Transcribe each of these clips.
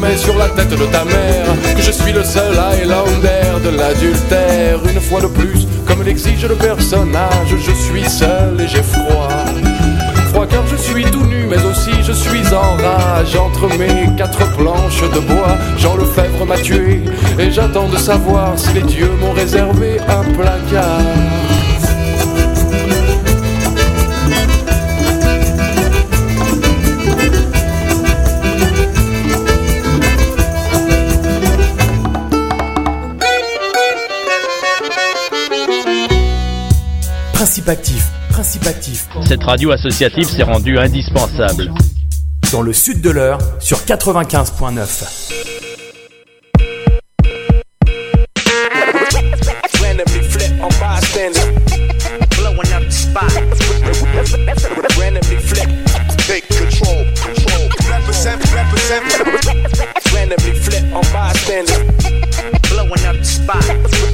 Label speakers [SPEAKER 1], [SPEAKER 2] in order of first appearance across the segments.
[SPEAKER 1] remets sur la tête de ta mère que je suis le seul Highlander de l'adultère. Une fois de plus, comme l'exige le personnage, je suis seul et j'ai froid. Froid car je suis tout nu, mais aussi je suis en rage. Entre mes quatre planches de bois, Jean Lefebvre m'a tué, et j'attends de savoir si les dieux m'ont réservé un placard.
[SPEAKER 2] Principe actif.
[SPEAKER 3] Cette radio associative s'est rendue indispensable.
[SPEAKER 2] Dans le sud de l'Eure, sur 95.9.
[SPEAKER 1] Randomly flip on bystander, blowing up the spot. Randomly flip, take control. Represent. Randomly flip on bystander, blowing up the spot.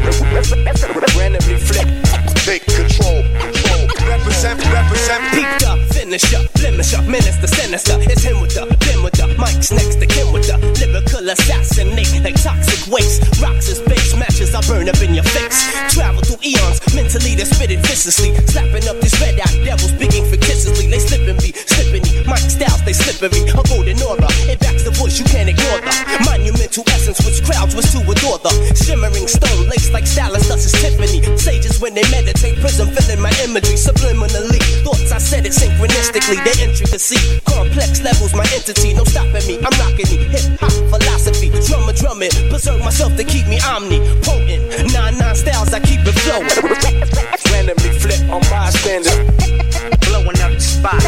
[SPEAKER 1] Randomly flip, take control. Represent.
[SPEAKER 4] Peeped up, finish up, blemish up, menace the sinister. It's him with the, them with the, Mike's next to Kim with the lyrical assassinate like toxic waste. Rocks as base matches, I burn up in your face. Travel through eons, mentally they spit it viciously. Slapping up these red eye devils, speaking fictitiously. They slipping me. Mike styles, they slippery. A golden aura, it backs the voice, you can't ignore the monumental essence which crowds was to adore the shimmering stone laced like stylus, thus is Tiffany. Sages when they meditate, prism filling my imagery subliminally. Thoughts I said it synchronistically, their intricacy. Complex levels, my entity, no stopping me. I'm rocking the hip-hop philosophy. Drum it, preserve myself to keep me omnipotent. 9 styles, I keep it flowing.
[SPEAKER 1] Randomly flip on bystander, blowing up the spot.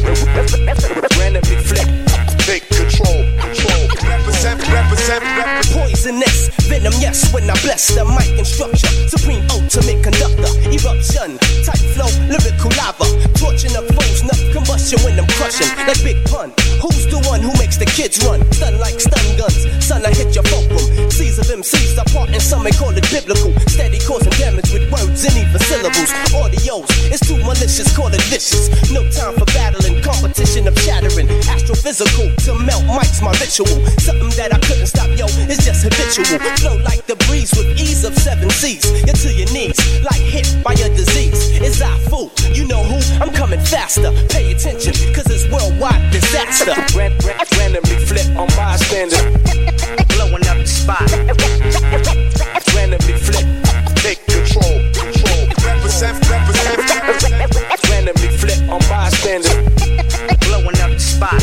[SPEAKER 1] Randomly flip, take control. Represent.
[SPEAKER 4] Poisonous, venom, yes, when I bless the mic and structure. Supreme ultimate conductor, eruption, type flow, lyrical lava. Torching up foes, enough combustion when I'm crushing. Like Big Pun, who's the one who makes the kids run? Stun like stun guns, son, I hit your fulcrum. Seas of MCs apart and some may call it biblical. Steady causing damage with words and even syllables. Audios, it's too malicious, call it vicious. No time for battling, competition of shattering. Astrophysical, to melt mics, my ritual. Something that I couldn't stop, yo, it's just habitual. Flow like the breeze with ease of 7 seas. You're to your knees, like hit by a disease. It's I fool, you know who? I'm coming faster. Pay attention, cause it's worldwide disaster.
[SPEAKER 1] Randomly flip on bystander,
[SPEAKER 4] Blowing up the spot.
[SPEAKER 1] randomly flip, take control. Represent. Randomly flip on bystander,
[SPEAKER 4] Blowing up the spot.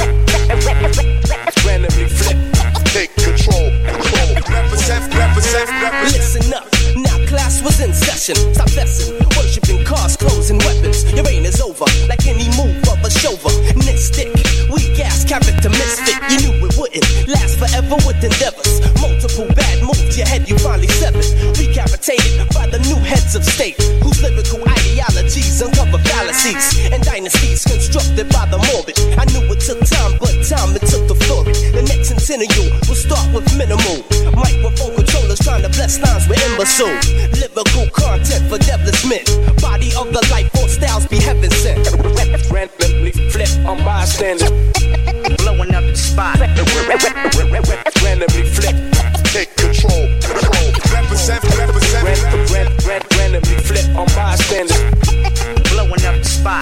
[SPEAKER 1] randomly flip, take control. Represent.
[SPEAKER 4] Listen up, now class was in session. Stop fessing, worshipping cars, clothes, and weapons. Your reign is over, like any move of a chauvinistic. Weak ass character misfit. You knew it wouldn't last forever with endeavors. Multiple bad moves, your head you finally severed. Recapitated by the new heads of state, whose lyrical ideologies uncover fallacies and dynasties constructed by the morbid. I knew it took time, but time it took to flourish. The next centennial will start with minimal microphone controllers trying to bless lines with imbecile. Lyrical content for devilish men. Body of the life, all styles be heaven sent.
[SPEAKER 1] Randomly flip on bystander,
[SPEAKER 4] Blowing up the spot.
[SPEAKER 1] randomly flip, take control. Represent. Randomly flip on bystander,
[SPEAKER 4] Blowing up the spot.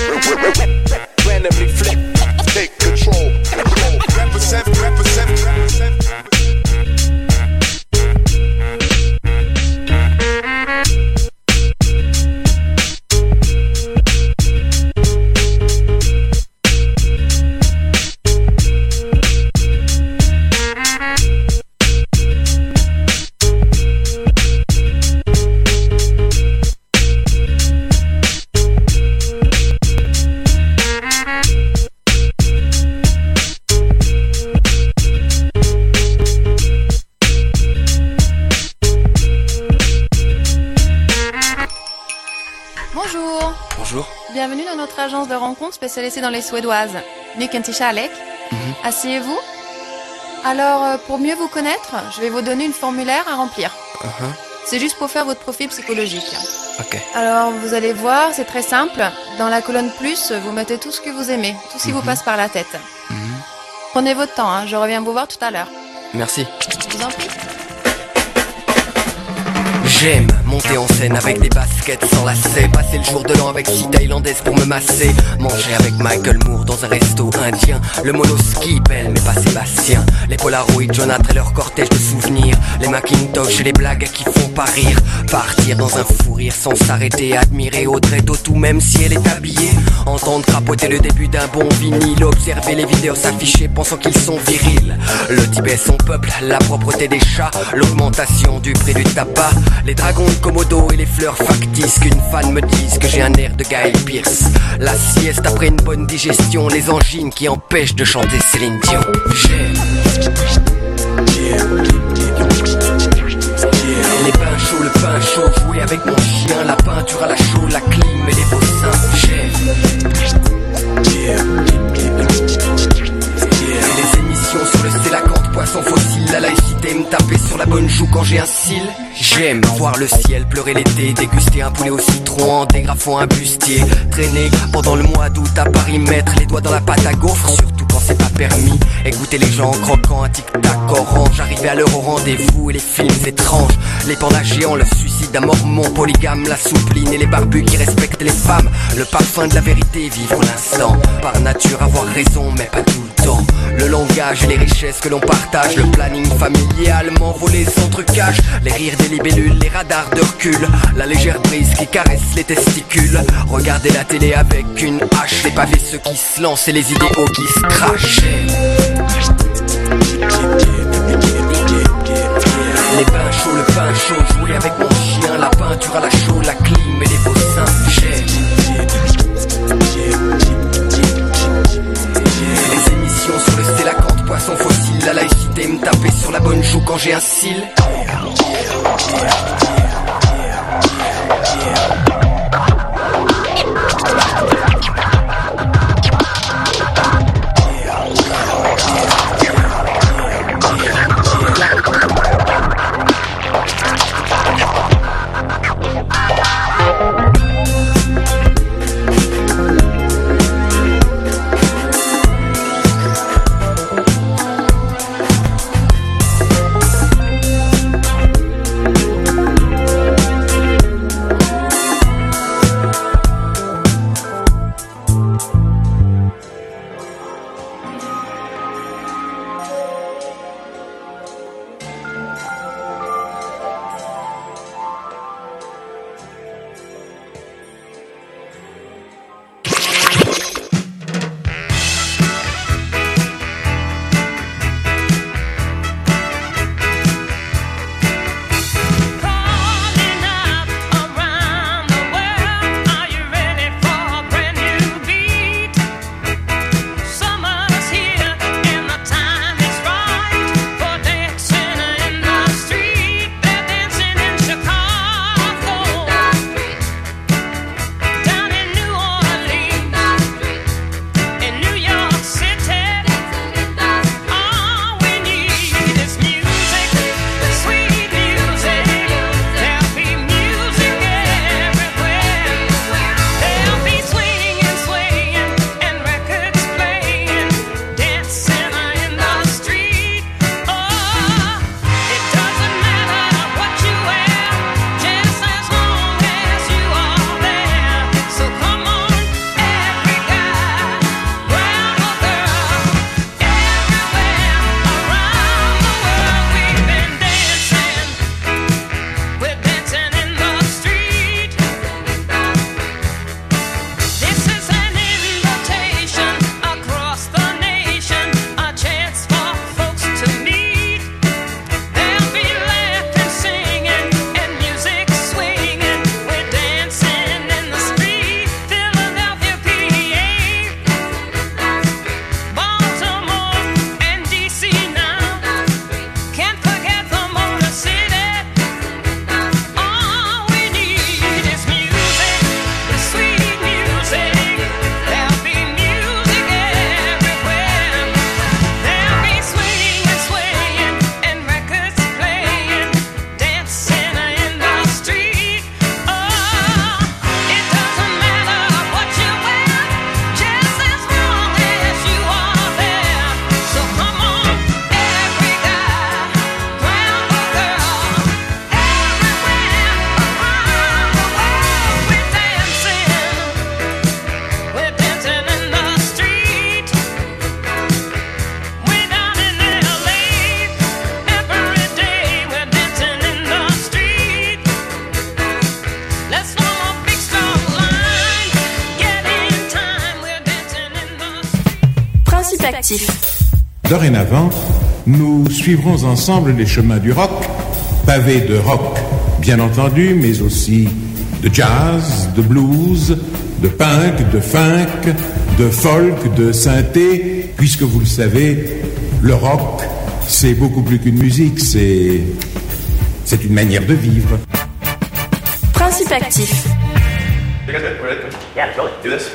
[SPEAKER 1] randomly flip, take control. Represent.
[SPEAKER 5] Bonjour. Bienvenue dans notre agence de rencontres spécialisée dans les Suédoises. Nykentisha Alek. Asseyez-vous. Alors, pour mieux vous connaître, je vais vous donner une formulaire à remplir. C'est juste pour faire votre profil psychologique.
[SPEAKER 6] Ok.
[SPEAKER 5] Alors, vous allez voir, c'est très simple. Dans la colonne plus, vous mettez tout ce que vous aimez, tout ce qui vous passe par la tête. Prenez votre temps, je reviens vous voir tout à l'heure.
[SPEAKER 6] Merci.
[SPEAKER 5] Je vous en prie.
[SPEAKER 6] J'aime monter en scène avec des baskets sans lacets, passer le jour de l'an avec 6 thaïlandaises pour me masser, manger avec Michael Moore dans un resto indien, le monoski belle mais pas Sébastien, les Polaroid Jonathan et leur cortège de souvenirs, les Macintosh et les blagues qui font pas rire, partir dans un fou rire sans s'arrêter, admirer Audrey Tautou même si elle est habillée, entendre crapoter le début d'un bon vinyle, observer les vidéos s'afficher pensant qu'ils sont virils, le Tibet son peuple, la propreté des chats, l'augmentation du prix du tabac, les dragons de Komodo et les fleurs factices, qu'une fan me dise que j'ai un air de Guy Pearce, la sieste après une bonne digestion, les angines qui empêchent de chanter Céline Dion. J'aime les pains chauds, le pain chaud, jouer avec mon chien, la peinture à la chaux, la clim et les beaux seins. J'aime les émissions sur le Célacanthe, poisson fossile, la laïcité, me taper sur la bonne joue quand j'ai un cil. J'aime voir le ciel pleurer l'été, déguster un poulet au citron en dégrafant un bustier, traîner pendant le mois d'août à Paris, mettre les doigts dans la pâte à gaufre, surtout quand c'est pas permis, écouter les gens en croquant un tic-tac orange, arriver à l'heure au rendez-vous et les films étranges, les pandas géants, le suicide d'un mormon polygame, la soupline et les barbus qui respectent les femmes, le parfum de la vérité, vivre l'instant, par nature avoir raison mais pas tout le temps, le langage et les richesses que l'on partage, le planning familial, m'envoler sans trucage, les rires des libellules, les radars de recul, la légère brise qui caresse les testicules, regarder la télé avec une hache, les pavés ceux qui se lancent et les idéaux qui se crachent. Les pains chauds, le pain chaud, jouer avec mon chien, la peinture à la chaux, la clim et les beaux seins. Les émissions sur le Célacanthe, poisson fossile, la laïcité, me taper sur la bonne joue quand j'ai un cil.
[SPEAKER 5] Actif.
[SPEAKER 7] Dorénavant, nous suivrons ensemble les chemins du rock, pavés de rock, bien entendu, mais aussi de jazz, de blues, de punk, de funk, de folk, de synthé, puisque vous le savez, le rock, c'est beaucoup plus qu'une musique, c'est une manière de vivre.
[SPEAKER 5] Principe Actif.
[SPEAKER 8] Yeah, go do this.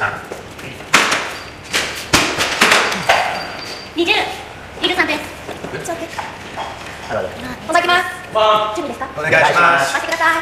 [SPEAKER 8] It's okay. お先ます。準備ですか？お願いします。待ってください。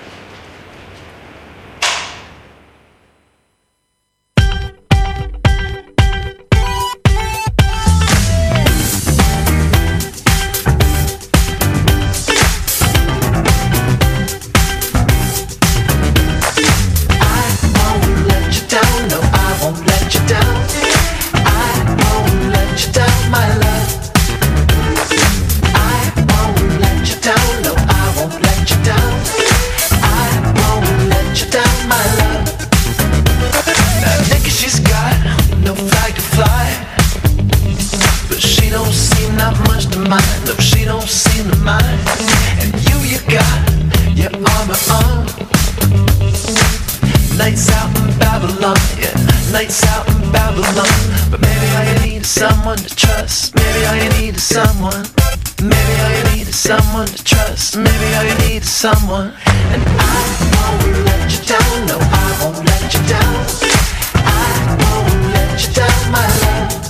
[SPEAKER 9] Someone, and I won't let you down. No, I won't let you down. I won't let you down, my love.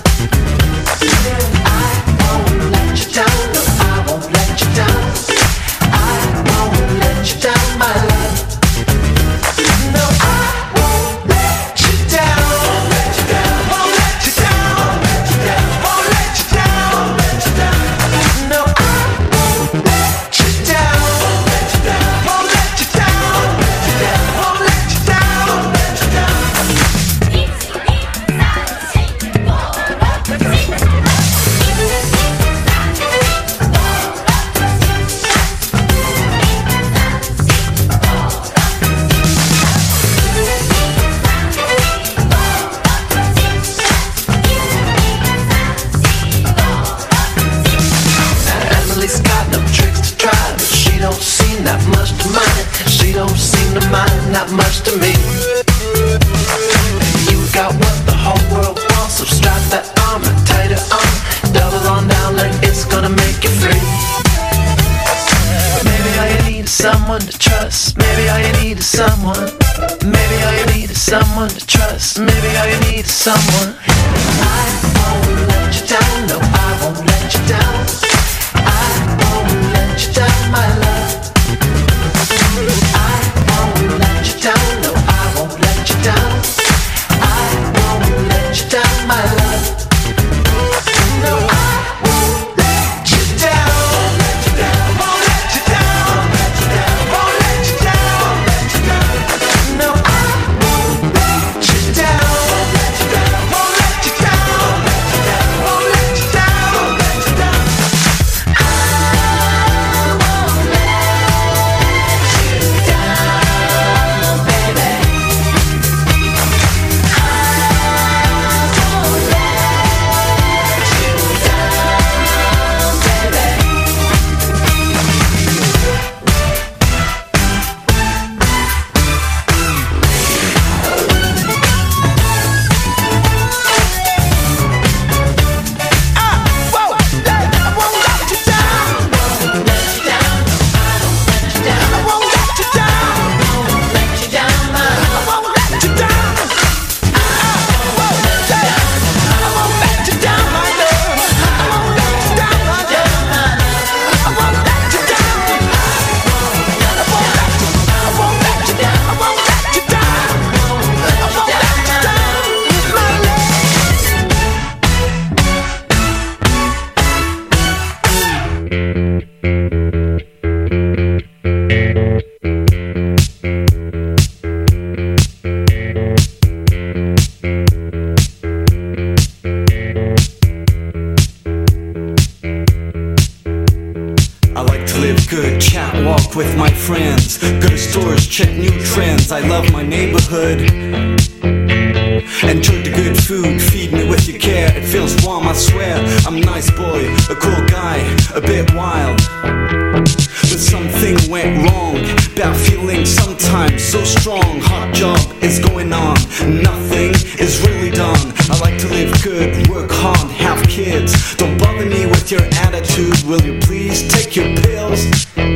[SPEAKER 9] I won't let you down. No, I won't let you down. I won't let you down, my love. No, I won't let you down. Won't let you down. Won't let you down. Won't let you down. Won't let you down. No, I won't let you down. Not much to me. You got what the whole world wants, so strap that armor tighter on. Double on down like it's gonna make you free. Maybe all you need is someone to trust. Maybe all you need is someone. Maybe all you need is someone to trust. Maybe all you need is someone. I won't let you down. No, I won't let you down. I won't let you down, my love. I won't let you down, no, I won't let you down. I won't let you down, my love. No, I won't let you down. Won't let you down. Won't let you down. Won't let you down. No, I won't let you down. Won't let you down. Won't let you down. Won't let you down.
[SPEAKER 10] Walk with my friends, go to stores, check new trends. I love my neighborhood. Enjoy the good food, feed me with your care. It feels warm, I swear. I'm a nice boy, a cool guy, a bit wild. But something went wrong. Bad feeling sometimes so strong. Hard job is going on, nothing is really done. I like to live good, work hard, have kids. Don't bother me with your attitude. Will you please take your pills?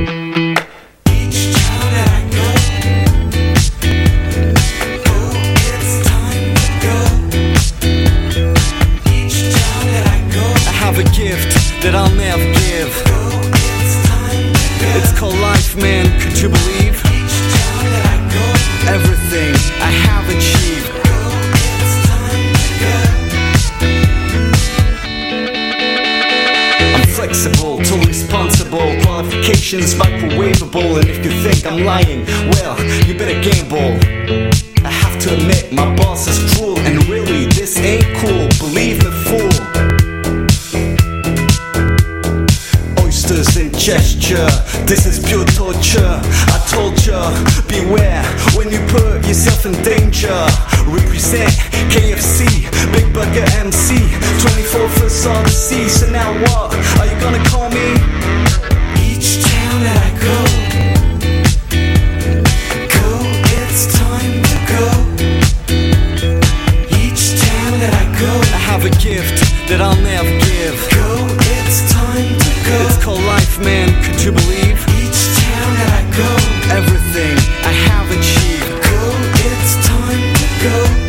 [SPEAKER 10] A gift that I'll never give. It's called life, man, could you believe? Everything I have achieved. I'm flexible, too responsible. Qualifications microwavable. And if you think I'm lying, well, you better gamble. I have to admit, my boss is cruel. And really, this ain't cool, believe me, fool. In gesture, this is pure torture. I told ya, beware when you put yourself in danger. Represent KFC, Big Burger MC, 24th on the sea. So now what, are you gonna call me? Each town that I go, it's time to go. Each town that I go, I have a gift that I'll never give. It's time to go. It's called life, man, could you believe? Each town that I go, everything I have achieved. It's time to go.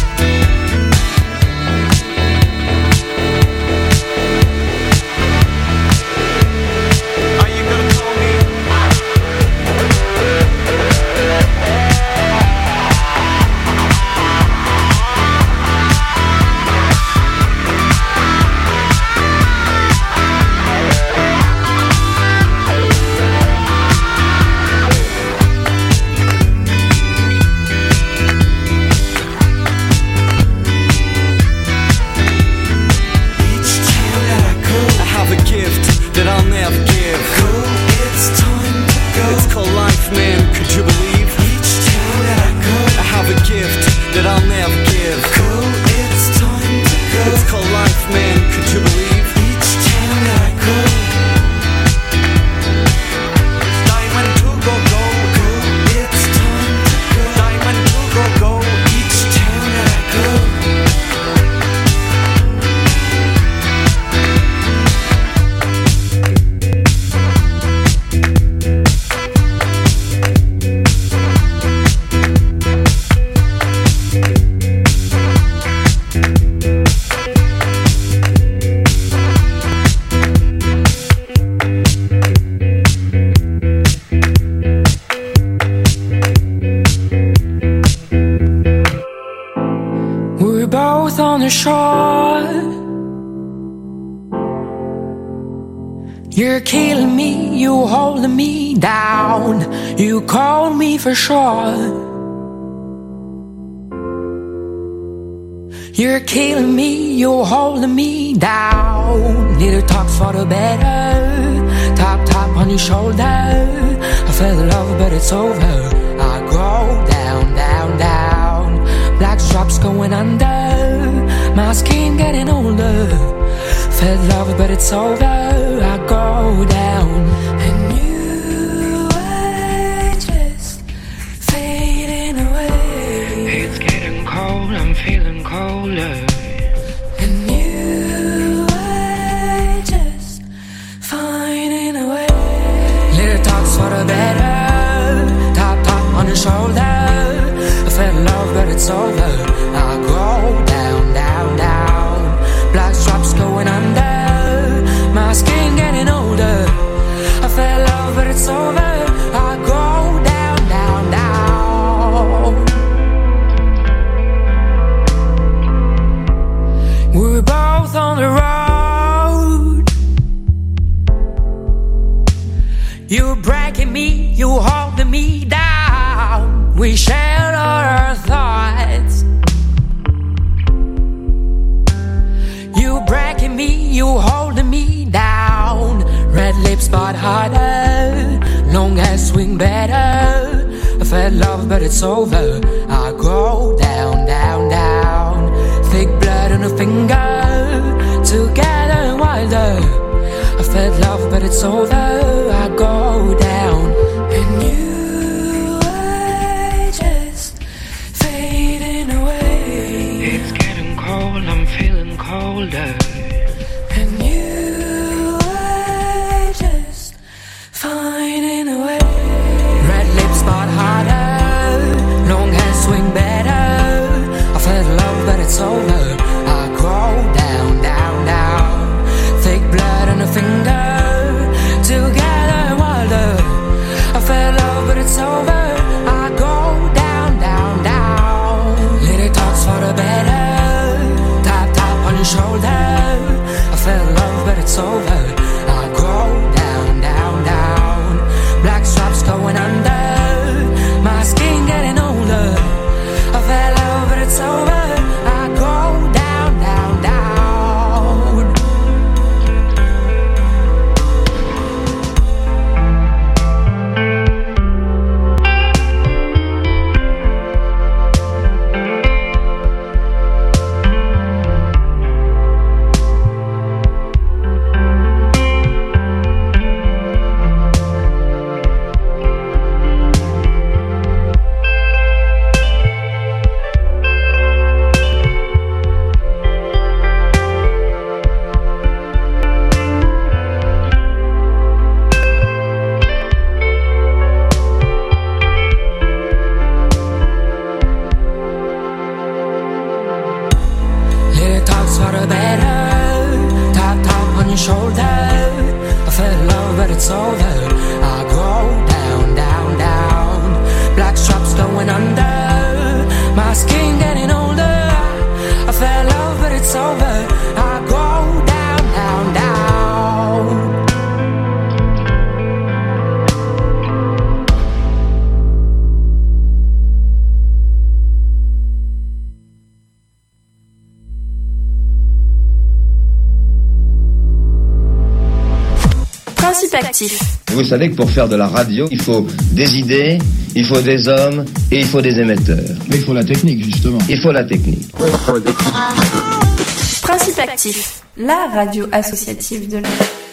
[SPEAKER 11] You're killing me, you holding me down. You called me for sure. You're killing me, you're holding me down. Little talk for the better. Tap, tap on your shoulder. I felt the love, but it's over. I go down, down, down. Black drops going under. My skin getting older. Felt love, but it's over. I go down. And you were just fading away. It's getting cold, I'm feeling colder. And you were just finding a way. Little talks for the better. Tap, tap on the shoulder. I felt love, but it's over. I go down, down, down. Black drops going under. My skin getting older. I fell love, but it's over. I go down, down, down. We're both on the road. You're breaking me, you're holding me down. We shared all our thoughts. You're breaking me, you're holding me down. Red lips but harder. Long hair swing better. I felt love but it's over. I go down, down, down. and a finger together wilder. I felt love, but it's over. I go down, and you are just fading away. It's getting cold, I'm feeling colder. And you are just finding a way. Red lips spot harder, long hair swing better. I felt love, but it's over. I go down, down, down. Thick blood and a finger together wilder. I felt love, but it's over. I go down, down, down. Little talks for the better. Tap, tap on your shoulder. I felt love, but it's over. I go down, down, down. Black straps going under. My skin getting older. I felt love, but it's over. I go down, down, down. Little talks for the better. Tap, tap on your shoulder. I felt love, but it's over. I go down, down, down. Black straps going under. My skin getting older. I felt love, but it's over. I go down, down, down.
[SPEAKER 5] Principe actif.
[SPEAKER 12] Vous savez que pour faire de la radio, il faut des idées, il faut des hommes et il faut des émetteurs.
[SPEAKER 13] Mais il faut la technique, justement.
[SPEAKER 12] Il faut la technique.
[SPEAKER 5] Principe actif, la radio associative de la...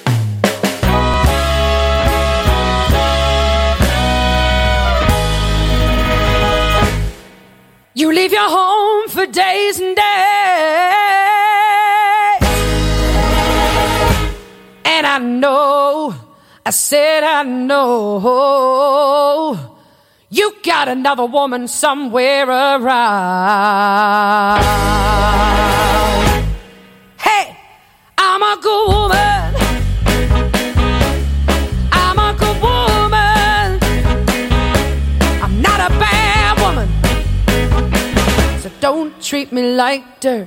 [SPEAKER 11] You leave your home for days and days, and I know, I said I know, you got another woman somewhere around. Hey, I'm a good woman, I'm a good woman, I'm not a bad woman, so don't treat me like dirt.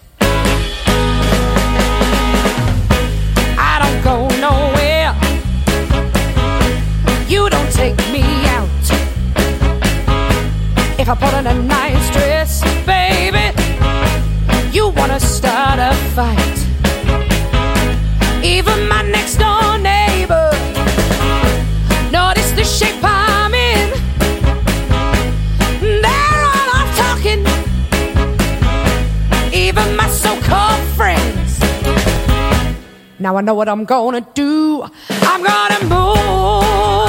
[SPEAKER 11] I don't go nowhere, you don't take me out. If I put on a nice dress, baby, you wanna start a fight. Even my next door neighbor notice the shape I'm in. They're all off talking, even my so-called friends. Now I know what I'm gonna do. I'm gonna move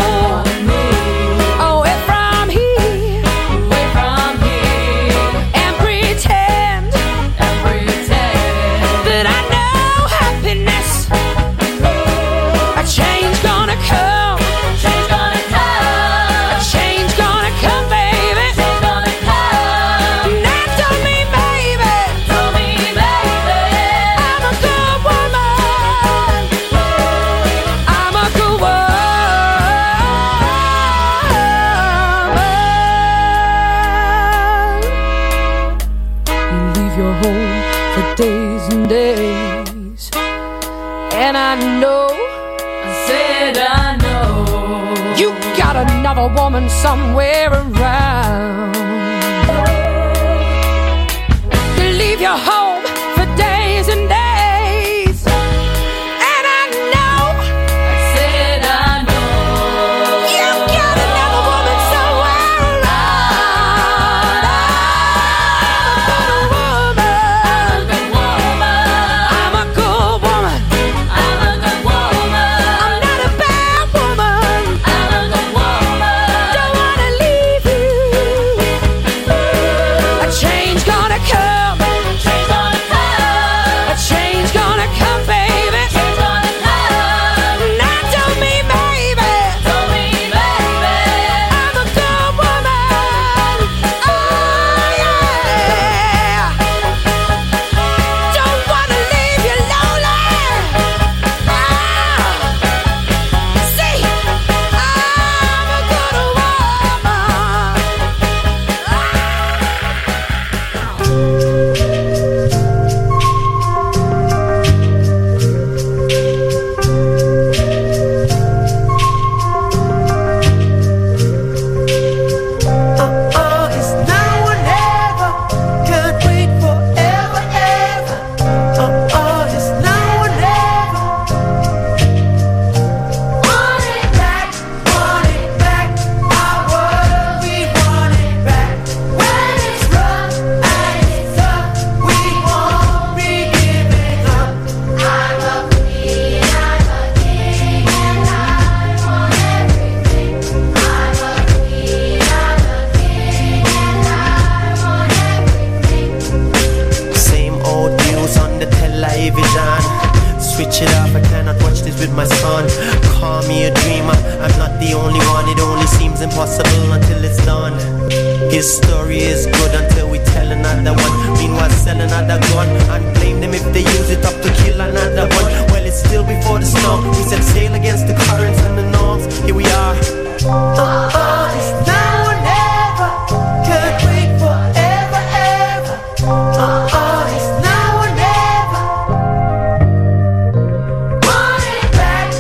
[SPEAKER 11] away from here, and pretend that I know happiness. A change gonna come, a change gonna come, baby. Now tell me, baby, I'm a good woman, I'm a good woman. You leave your home for days and days, and I know, I said I know, you got another woman somewhere around. You leave your home for days and days, and I know, I said I know, you got another woman somewhere around. I'm a good woman,
[SPEAKER 13] impossible until it's done. His story is good until we tell another one. Meanwhile sell another gun and blame them if they use it up to kill another one. Well, it's still before the storm. We set sail against the currents and the norms. Here we are. It's now or never. Can't wait forever, ever. It's now or never. Want it back,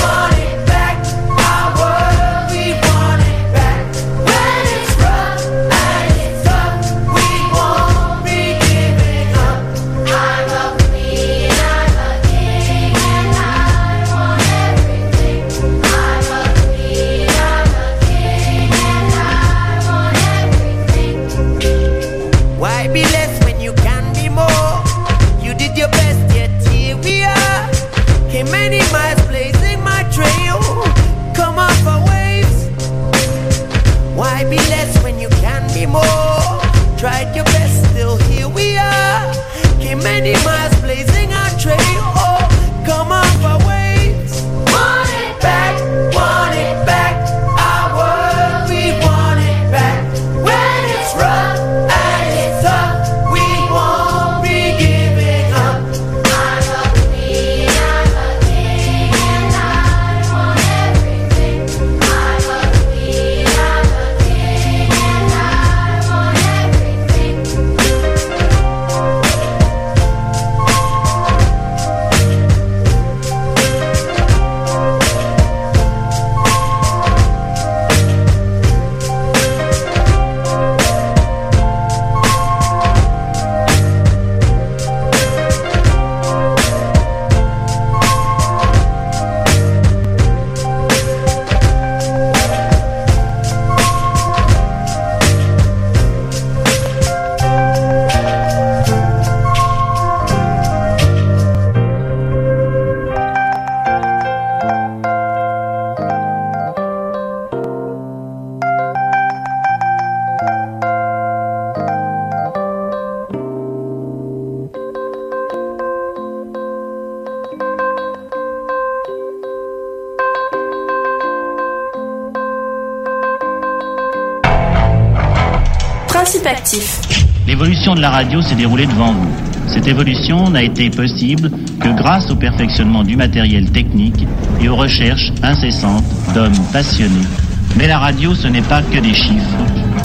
[SPEAKER 13] our world, we want it back. When it's rough and it's tough, we won't be giving up. I'm a queen, I'm a king, and I want everything. I'm a queen, I'm a king, and I want everything. Why be less when you can be more? You did your best, yet here we are. Came many miles blazing my trail. Come off our waves. Why be less when you can be more? Tried your best, still here we are. Came many miles blazing our trail. Oh, come off our waves. Want it back, our world, we want it back. When it's rough and it's tough, we won't be giving up. I'm a queen, I'm a king, and I want everything. I'm a queen, I'm a king, and I want everything.
[SPEAKER 14] Principe actif.
[SPEAKER 15] L'évolution de la radio s'est déroulée devant vous. Cette évolution n'a été possible que grâce au perfectionnement du matériel technique et aux recherches incessantes d'hommes passionnés. Mais la radio, ce n'est pas que des chiffres.